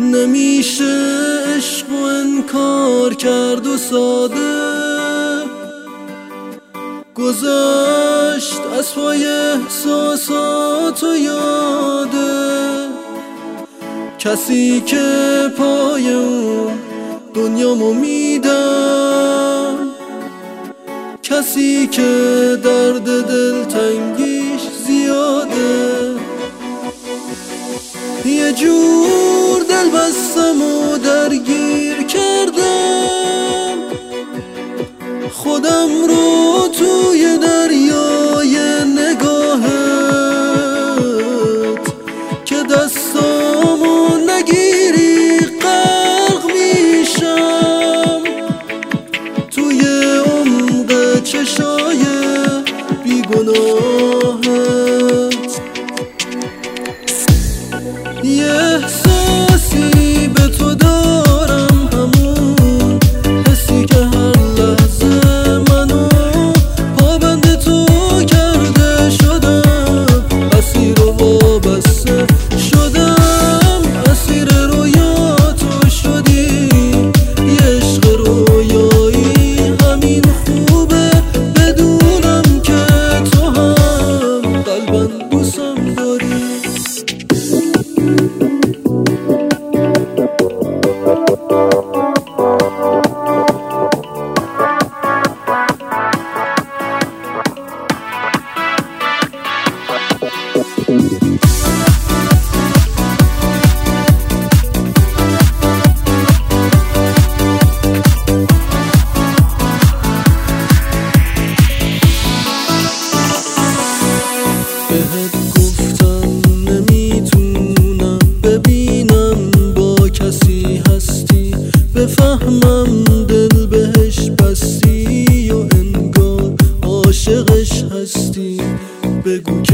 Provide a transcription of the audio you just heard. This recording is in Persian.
نمیشه عشق و انکار کرد و ساده گذشت از پای احساسات و یاده. کسی که پای اون دنیامو میدم، کسی که درد دلتنگیش زیاده. یه جور دل بستم و درگیر کردم خودم رو توی دریای نگاهت که دستامو نگیری غرق میشم توی عمق چشای بیگناهت. یه احساسی به تو دارم، همون حسی که هر لحظه منو پابند تو کرده. شدم اسیر و وابسته شدم، اسیر رویاتو شدی. یه عشق رویایی همین خوبه، بدونم که تو هم قلباً دوستم داری. بهت گفتم نمیتونم ببینم با کسی هستی، بفهمم دل بهش بستی و انگار عاشقش هستی. بگو